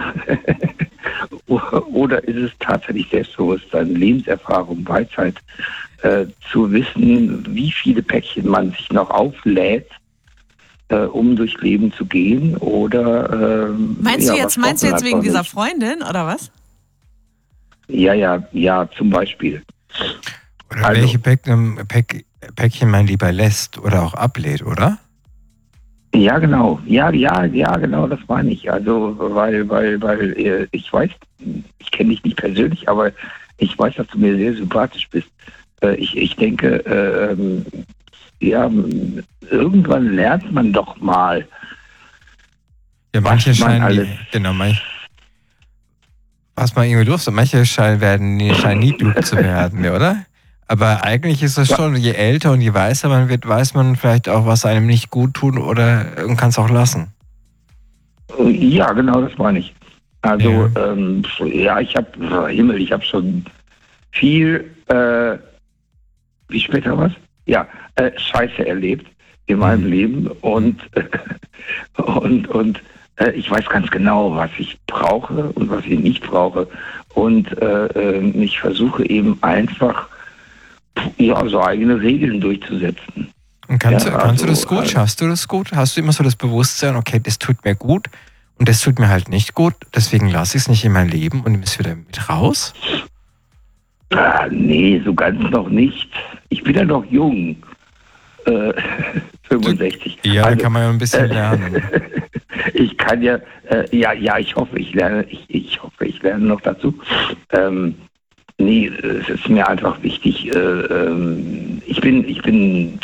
oder ist es tatsächlich Selbstbewusstsein, Lebenserfahrung, Weisheit, äh, zu wissen, wie viele Päckchen man sich noch auflädt, äh, um durchs Leben zu gehen? Oder ähm, meinst ja, du jetzt, meinst du jetzt wegen nicht? dieser Freundin oder was? Ja, ja, ja, zum Beispiel. Oder Also- welche Päckchen, Päck, Päckchen man lieber lässt oder auch ablehnt, oder? Ja, genau. Ja, ja, ja, genau, das meine ich. Also, weil, weil, weil, äh, ich weiß, ich kenne dich nicht persönlich, aber ich weiß, dass du mir sehr sympathisch bist. Äh, ich, ich denke, äh, ähm, ja, irgendwann lernt man doch mal. Ja, manche was man scheinen, alles- genau, manche, was man irgendwie durfte, manche scheinen, werden, nee, scheinen nie klug zu werden, ja, oder? Aber eigentlich ist es Ja. schon, je älter und je weißer man wird, weiß man vielleicht auch, was einem nicht gut tut oder man kann es auch lassen. Ja, genau, das meine ich. Also, Ja. ähm, ja, ich habe, Himmel, ich habe schon viel, äh, wie später was? Ja, äh, Scheiße erlebt in meinem Mhm. Leben und, und, und äh, ich weiß ganz genau, was ich brauche und was ich nicht brauche. Und äh, äh, ich versuche eben einfach, ja, so eigene Regeln durchzusetzen. Und kannst, Ja, du, kannst du also, das gut? also- Schaffst du das gut? Hast du immer so das Bewusstsein, okay, das tut mir gut und das tut mir halt nicht gut, deswegen lasse ich es nicht in mein Leben und nehme es wieder mit raus? Ah, nee, so ganz noch nicht. Ich bin ja noch jung. Äh, fünfundsechzig. Ja, Also, da kann man ja ein bisschen äh, lernen. Ich kann ja, äh, ja, ja, ich hoffe, ich lerne, ich, ich hoffe, ich lerne noch dazu. Ähm, nee, es ist mir einfach wichtig. Äh, ähm, ich bin, ich bin,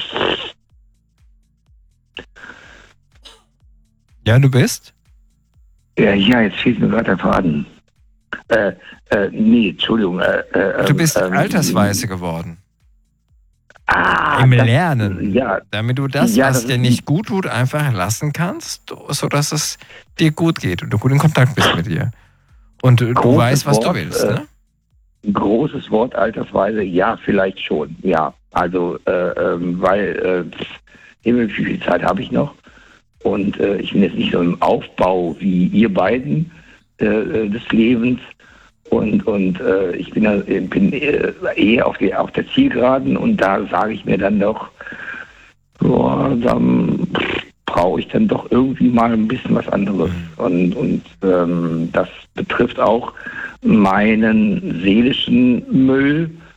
Ja, du bist? ja, ja, jetzt fehlt mir gerade der Faden. Äh, äh, nee, Entschuldigung. Äh, äh, Du bist ähm, altersweise geworden. Ah, Im das- Lernen. Ja, Damit du das, Ja, was das dir ist- nicht gut tut, einfach lassen kannst, sodass es dir gut geht und du gut in Kontakt bist mit dir. Und du Großes weißt, was Wort, du willst, äh, ne? ein großes Wort, altersweise, ja, vielleicht schon, ja. Also, äh, ähm, weil, äh, Himmel, wie viel Zeit habe ich noch? Und äh, ich bin jetzt nicht so im Aufbau wie ihr beiden äh, äh, des Lebens. Und, und äh, ich bin, äh, bin äh, eher auf, die, auf der Zielgeraden und da sage ich mir dann doch, boah, dann brauche ich dann doch irgendwie mal ein bisschen was anderes. Und, und ähm, das betrifft auch meinen seelischen Müll,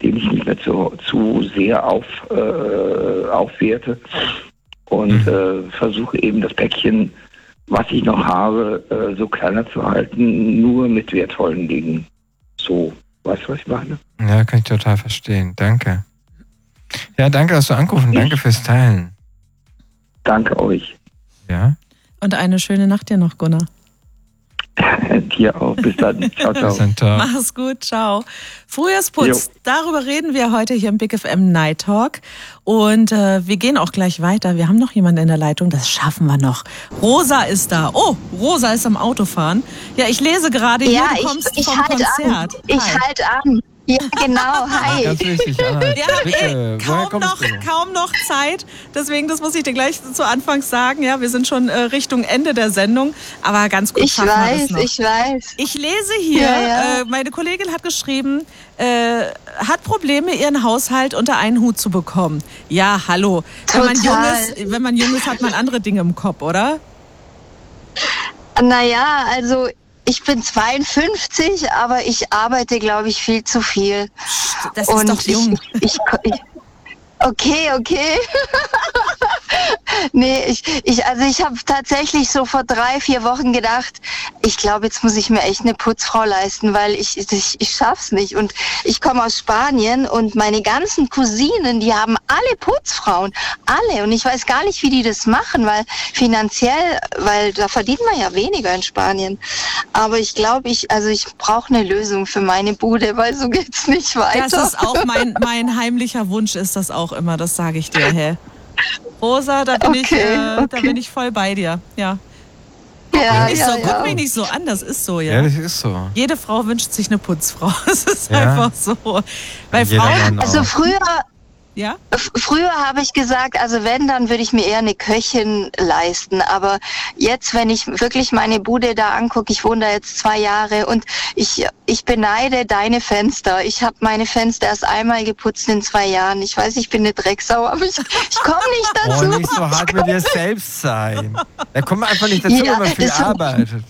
den ich nicht mehr zu, zu sehr auf, äh, aufwerte und äh, versuche eben das Päckchen, was ich noch habe, äh, so kleiner zu halten, nur mit wertvollen Dingen. So, weißt du, was ich meine? Ja, kann ich total verstehen. Danke. Ja, danke, dass du angerufen. Ich, danke fürs Teilen. Danke euch. Ja. Und eine schöne Nacht dir noch, Gunnar. Dir auch. Bis dann. Ciao, ciao. ciao. Mach's gut, ciao. Frühjahrsputz, Jo. darüber reden wir heute hier im Big F M Night Talk. Und äh, wir gehen auch gleich weiter. Wir haben noch jemanden in der Leitung, das schaffen wir noch. Rosa ist da. Oh, Rosa ist am Autofahren. Ja, ich lese gerade hier, Ja, du kommst ich, ich vom halt Konzert. an. Ich Hi. halt an. Ja, genau. Hi. Ganz wichtig, Anna. Wir haben Bitte, eh woher kaum kommst noch, du? kaum noch Zeit, deswegen, das muss ich dir gleich zu Anfang sagen, ja, wir sind schon äh, Richtung Ende der Sendung, aber ganz kurz Ich schaffen wir das weiß, noch. ich weiß. Ich lese hier, Ja, ja. Äh, meine Kollegin hat geschrieben, äh, hat Probleme, ihren Haushalt unter einen Hut zu bekommen. Ja, hallo. Wenn man, jung Total. ist, wenn man jung ist, hat man andere Dinge im Kopf, oder? Naja, also ich bin zweiundfünfzig, aber ich arbeite, glaube ich, viel zu viel. Das ist Und doch jung. Ich, ich, ich, okay, okay. Nee, ich, ich, also ich habe tatsächlich so vor drei, vier Wochen gedacht, ich glaube, jetzt muss ich mir echt eine Putzfrau leisten, weil ich, ich, ich schaff's nicht. Und ich komme aus Spanien und meine ganzen Cousinen, die haben alle Putzfrauen. Alle. Und ich weiß gar nicht, wie die das machen, weil finanziell, weil da verdient man ja weniger in Spanien. Aber ich glaube, ich, also ich brauche eine Lösung für meine Bude, weil so geht's nicht weiter. Das ist auch mein, mein heimlicher Wunsch, ist das auch immer, das sage ich dir, hä? Rosa, da bin, Okay, ich, äh, okay. da bin ich voll bei dir. Ja. ja, Nicht ja, so, ja. guck mich nicht so an, das ist so, ja. Ja, das ist so. Jede Frau wünscht sich eine Putzfrau. Das ist Ja. einfach so. Weil Jeder Frauen, Mann Also auch. früher, ja, f- früher habe ich gesagt, also wenn, dann würde ich mir eher eine Köchin leisten. Aber jetzt, wenn ich wirklich meine Bude da angucke, ich wohne da jetzt zwei Jahre und ich, ich beneide deine Fenster. Ich habe meine Fenster erst einmal geputzt in zwei Jahren. Ich weiß, ich bin eine Drecksau, aber ich, ich komme nicht dazu. Oh, nicht so hart mit dir selbst sein. Da kommt man einfach nicht dazu, Ja, wenn man viel das- arbeitet.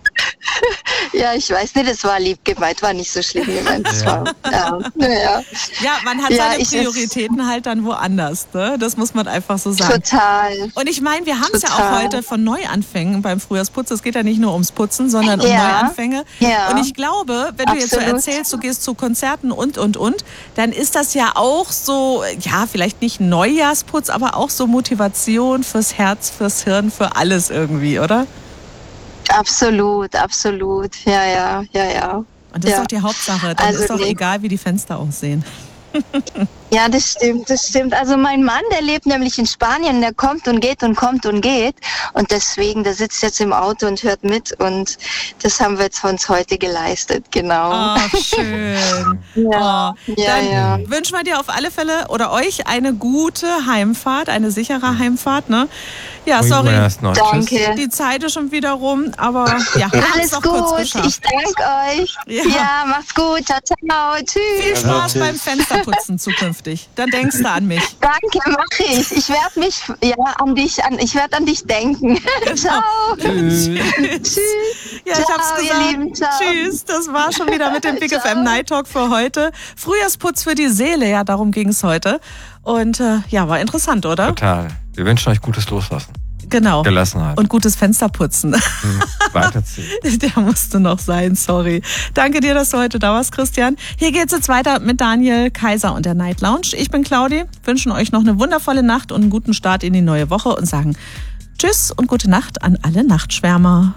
Ja, ich weiß nicht, das war lieb gemeint, war nicht so schlimm gemeint. Das war, ja, naja. ja, man hat Ja, seine ich- Prioritäten halt dann woanders. Ne? Das muss man einfach so sagen. Total. Und ich meine, wir haben es ja auch Total. heute von Neuanfängen beim Frühjahrsputz. Es geht ja nicht nur ums Putzen, sondern um Ja. Neuanfänge. Ja. Und ich glaube, wenn du jetzt so Absolut. erzählst, du gehst zu Konzerten und, und, und, dann ist das ja auch so, ja, vielleicht nicht Neujahrsputz, aber auch so Motivation fürs Herz, fürs Hirn, für alles irgendwie, oder? Absolut, absolut. Ja, ja, ja, ja. Und das Ja. ist doch die Hauptsache. Dann Also ist doch nee. egal, wie die Fenster aussehen. Ja, das stimmt, das stimmt. Also mein Mann, der lebt nämlich in Spanien, der kommt und geht und kommt und geht. Und deswegen, der sitzt jetzt im Auto und hört mit. Und das haben wir jetzt für uns heute geleistet, genau. Ach, schön. Ja, Oh, ja, dann ja. wünschen wir dir auf alle Fälle oder euch eine gute Heimfahrt, eine sichere Heimfahrt. Ne? Ja, Muy sorry, buenas noches. Danke. die Zeit ist schon wieder rum, aber ja, wir haben es Alles doch kurz gut, geschafft. ich danke euch. Ja. Ja. macht's gut. Ciao, ciao. Viel Tschüss. Spaß beim Fensterputzen zukünftig. Dann denkst du an mich. Danke, mach ich. Ich werde mich, ja, an dich, an, ich werde an dich denken. Ciao. Tschüss. Tschüss. Ja, ich Ciao, hab's ihr gesagt. Lieben, ciao. Tschüss, das war schon wieder mit dem Big F Ciao. M Night Talk für heute. Frühjahrsputz für die Seele, ja, darum ging es heute. Und äh, ja, war interessant, oder? Total. Wir wünschen euch gutes Loslassen. Genau. Gelassenheit. Und gutes Fensterputzen. Mhm. Weiterziehen. Der musste noch sein, sorry. Danke dir, dass du heute da warst, Christian. Hier geht's jetzt weiter mit Daniel Kaiser und der Night Lounge. Ich bin Claudi, wünschen euch noch eine wundervolle Nacht und einen guten Start in die neue Woche und sagen Tschüss und gute Nacht an alle Nachtschwärmer.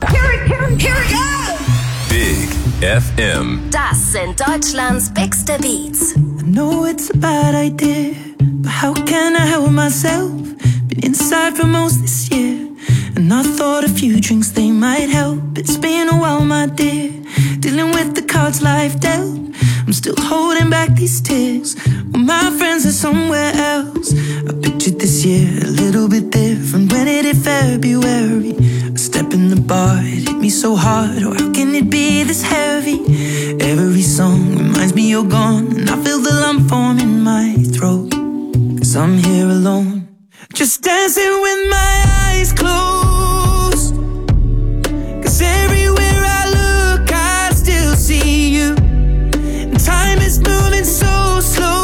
Big F M. Das sind Deutschlands bigste Beats. I know it's a bad idea, but how can I help myself? Been inside for most this year, and I thought a few drinks they might help. It's been a while, my dear, dealing with the cards life dealt. I'm still holding back these tears when my friends are somewhere else. I pictured this year a little bit different. When it hit February, a step in the bar, it hit me so hard. Or how can it be this heavy? Every song reminds me you're gone, and I feel the lump form in my throat. Cause I'm here alone, just dancing with my eyes closed. Cause everywhere I look I still see you. And time is moving so slow.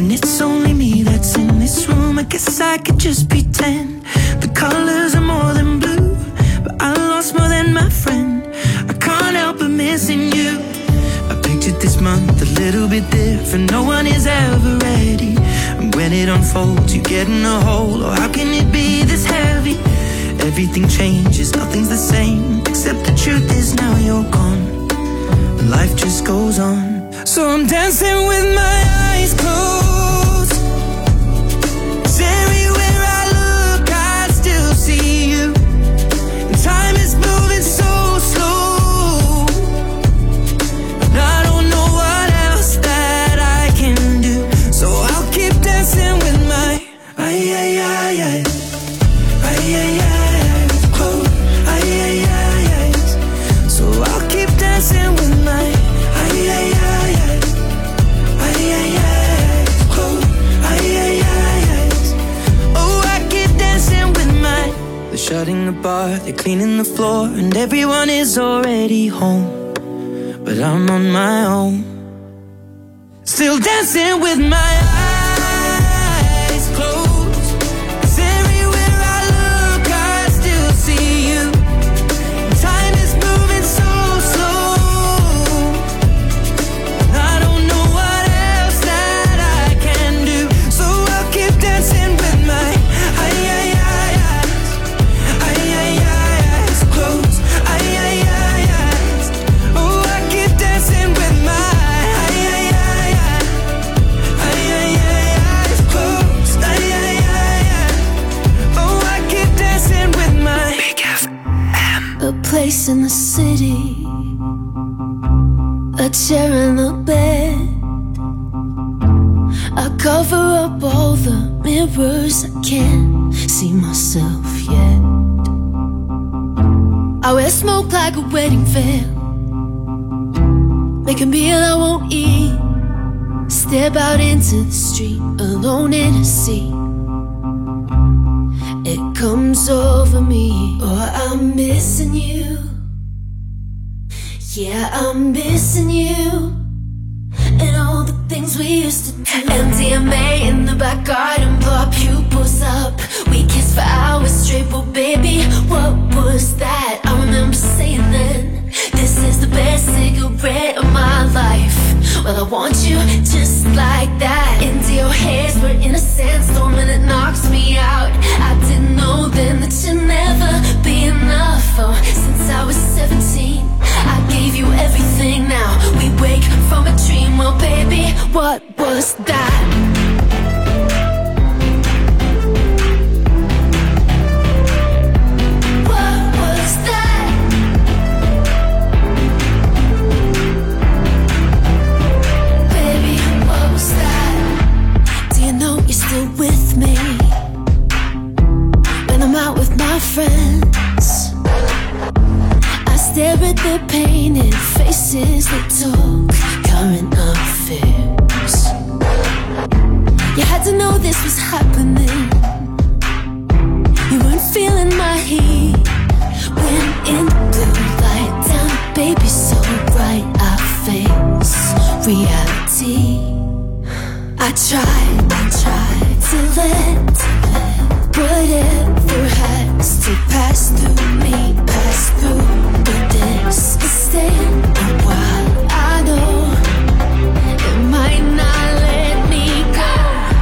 then it's only me that's in this room. I guess I could just pretend the colors are more than blue, but I lost more than my friend. I can't help but missing you. I pictured this month a little bit different. No one is ever ready, and when it unfolds, you get in a hole. Oh, how can it be this heavy? Everything changes, nothing's the same, except the truth is now you're gone, and life just goes on. So I'm dancing with my eyes closed, 'cause everywhere I look I still see you, and time is moving so slow, and I don't know what else that I can do. So I'll keep dancing with my ay ay ay ay ay ay ay close ay ay ay ay. So I'll keep dancing with my ay ay ay. They're shutting the bar, they're cleaning the floor, and everyone is already home, but I'm on my own, still dancing with my eyes closed. 'Cause everywhere I look I still see you, time is moving so slow, I don't know what else that I can do. So I'll keep dancing with my ay ay ay. A place in the city, a chair in the bed. I cover up all the mirrors, I can't see myself yet. I wear smoke like a wedding veil, make a meal I won't eat, step out into the street alone in a sea. It comes over me, oh, I'm missing you. Yeah, I'm missing you, and all the things we used to do. M D M A in the back garden, blow our pupils up. We kissed for hours straight, well baby, what was that? I remember saying then, this is the best cigarette of my life. Well, I want you just like that. Into your hairs, we're in a sandstorm and it knocks me out. I didn't know then that you'd never be enough. Oh, since I was seventeen, I gave you everything. Now we wake from a dream. Well, baby, what was that? With me when I'm out with my friends, I stare at their painted faces. They talk current affairs. You had to know this was happening. You weren't feeling my heat when in the blue light down, baby, so bright I face reality. I tried, I tried to let whatever has to pass through me, pass through. But this is staying a while. I know it might not let me go.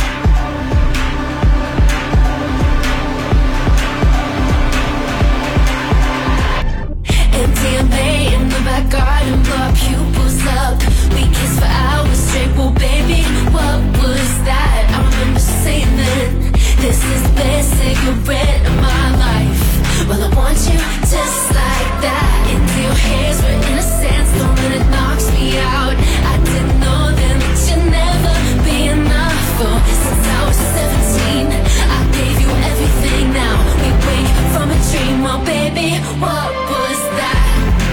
M D M A in the back garden, blow our pupils up. We kiss for hours straight, well baby, what was that? I remember saying then, this is the best cigarette of my life. Well, I want you just like that. Into your hairs, we're in a sandstorm and it knocks me out. I didn't know then that you'd never be enough. Oh, since I was seventeen, I gave you everything. Now we wake from a dream. Well, baby, what was that?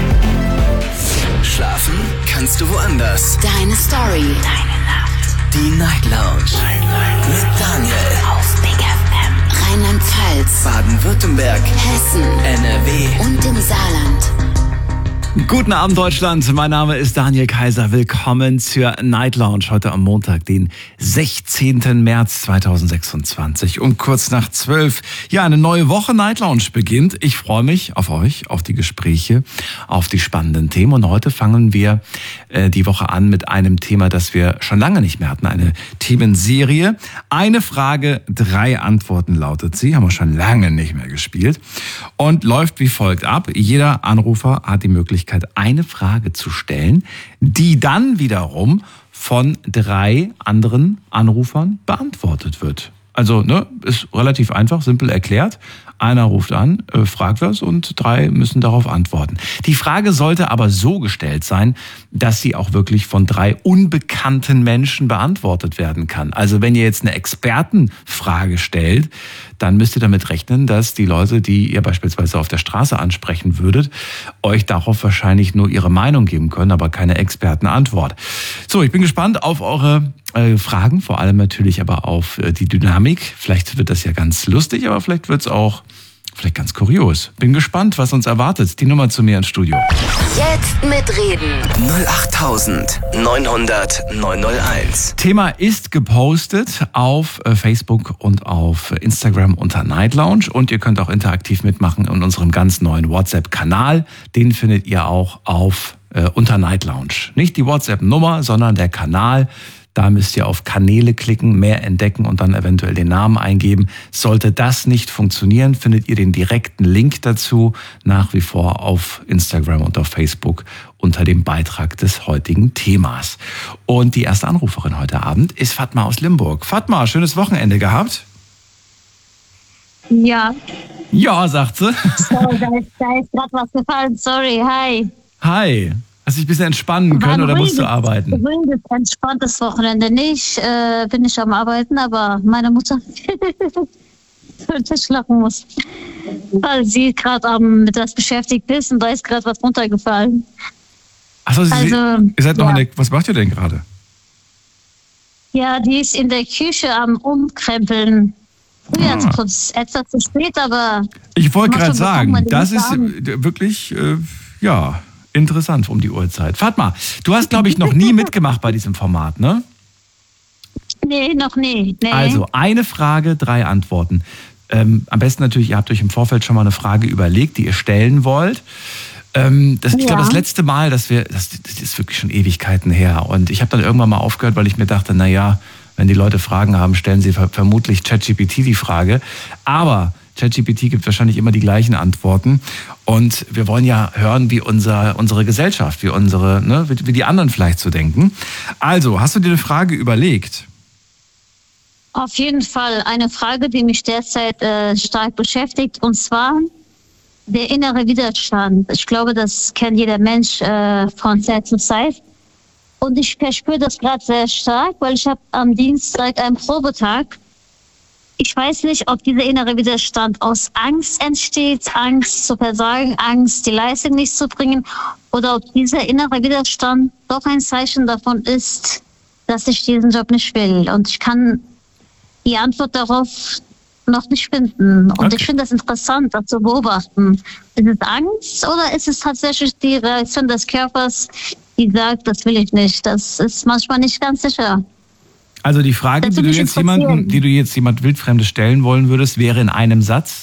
Schlafen kannst du woanders. Deine Story. Deine Nacht. Die Night Lounge. Night, Night. Mit Daniel. Auf Big F M. Rheinland-Pfalz. Baden-Württemberg. Hessen. N R W. Und im Saarland. Guten Abend, Deutschland. Mein Name ist Daniel Kaiser. Willkommen zur Night Lounge heute am Montag, den sechzehnten März zweitausendsechsundzwanzig. Um kurz nach zwölf. Ja, eine neue Woche Night Lounge beginnt. Ich freue mich auf euch, auf die Gespräche, auf die spannenden Themen. Und heute fangen wir äh, die Woche an mit einem Thema, das wir schon lange nicht mehr hatten. Eine Themenserie. Eine Frage, drei Antworten lautet sie. Haben wir schon lange nicht mehr gespielt. Und läuft wie folgt ab. Jeder Anrufer hat die Möglichkeit, eine Frage zu stellen, die dann wiederum von drei anderen Anrufern beantwortet wird. Also, ne, ist relativ einfach, simpel erklärt. Einer ruft an, äh, fragt was und drei müssen darauf antworten. Die Frage sollte aber so gestellt sein, dass sie auch wirklich von drei unbekannten Menschen beantwortet werden kann. Also wenn ihr jetzt eine Expertenfrage stellt, dann müsst ihr damit rechnen, dass die Leute, die ihr beispielsweise auf der Straße ansprechen würdet, euch darauf wahrscheinlich nur ihre Meinung geben können, aber keine Expertenantwort. So, ich bin gespannt auf eure äh, Fragen, vor allem natürlich aber auf äh, die Dynamik. Vielleicht wird das ja ganz lustig, aber vielleicht wird es auch vielleicht ganz kurios. Bin gespannt, was uns erwartet. Die Nummer zu mir ins Studio. Jetzt mitreden. null acht neunhundert neunhunderteins. Thema ist gepostet auf Facebook und auf Instagram unter Night Lounge. Und ihr könnt auch interaktiv mitmachen in unserem ganz neuen WhatsApp-Kanal. Den findet ihr auch auf äh, unter Night Lounge. Nicht die WhatsApp-Nummer, sondern der Kanal. Da müsst ihr auf Kanäle klicken, mehr entdecken und dann eventuell den Namen eingeben. Sollte das nicht funktionieren, findet ihr den direkten Link dazu nach wie vor auf Instagram und auf Facebook unter dem Beitrag des heutigen Themas. Und die erste Anruferin heute Abend ist Fatma aus Limburg. Fatma, schönes Wochenende gehabt? Ja. Ja, sagt sie. So, da ist, da ist gerade was gefallen. Sorry, hi. Hi. Hast du dich ein bisschen entspannen können oder musst du arbeiten? Ruhiges, entspanntes Wochenende nicht. Äh, bin ich am Arbeiten, aber meine Mutter Tisch lachen muss. Weil sie gerade um, mit was beschäftigt ist und da ist gerade was runtergefallen. Achso, Sie, also, ihr seid noch ja. in der, was macht ihr denn gerade? Ja, die ist in der Küche am Umkrempeln. Ja, Ah. kurz etwas zu spät, aber... Ich wollte Mach gerade schon bekommen, sagen, meine das ist Fragen. äh, wirklich, äh, ja, interessant um die Uhrzeit. Fatma, du hast, glaube ich, noch nie mitgemacht bei diesem Format, ne? Nee, noch nie. Nee. Also, eine Frage, drei Antworten. Ähm, am besten natürlich, ihr habt euch im Vorfeld schon mal eine Frage überlegt, die ihr stellen wollt. Ähm, das, ich glaube, Ja. das letzte Mal, dass wir, das, das ist wirklich schon Ewigkeiten her. Und ich habe dann irgendwann mal aufgehört, weil ich mir dachte, na ja, wenn die Leute Fragen haben, stellen sie ver- vermutlich ChatGPT die Frage. Aber ChatGPT gibt wahrscheinlich immer die gleichen Antworten. Und wir wollen ja hören, wie unser, unsere Gesellschaft, wie unsere, ne, wie, wie die anderen vielleicht so denken. Also, hast du dir eine Frage überlegt? Auf jeden Fall eine Frage, die mich derzeit äh, stark beschäftigt, und zwar der innere Widerstand. Ich glaube, das kennt jeder Mensch äh, von Zeit zu Zeit. Und ich verspüre das gerade sehr stark, weil ich habe am Dienstag einen Probetag. Ich weiß nicht, ob dieser innere Widerstand aus Angst entsteht, Angst zu versagen, Angst, die Leistung nicht zu bringen, oder ob dieser innere Widerstand doch ein Zeichen davon ist, dass ich diesen Job nicht will. Und ich kann die Antwort darauf noch nicht finden. Und Okay. ich finde das interessant, das zu beobachten. Ist es Angst oder ist es tatsächlich die Reaktion des Körpers, die sagt, das will ich nicht? Das ist manchmal nicht ganz sicher. Also die Frage, Das die du würde mich jetzt jemanden, interessieren. die du jetzt jemand Wildfremdes stellen wollen würdest, wäre in einem Satz?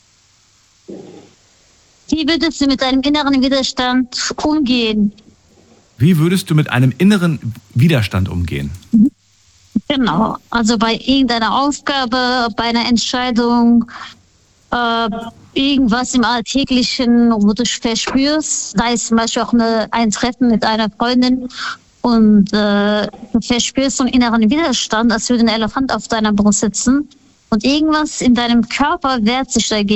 Wie würdest du mit deinem inneren Widerstand umgehen? Wie würdest du mit einem inneren Widerstand umgehen? Genau, also bei irgendeiner Aufgabe, bei einer Entscheidung, äh, irgendwas im Alltäglichen, wo du verspürst, da ist zum Beispiel auch eine, ein Treffen mit einer Freundin und äh, du verspürst so einen inneren Widerstand, als würde ein Elefant auf deiner Brust sitzen und irgendwas in deinem Körper wehrt sich dagegen.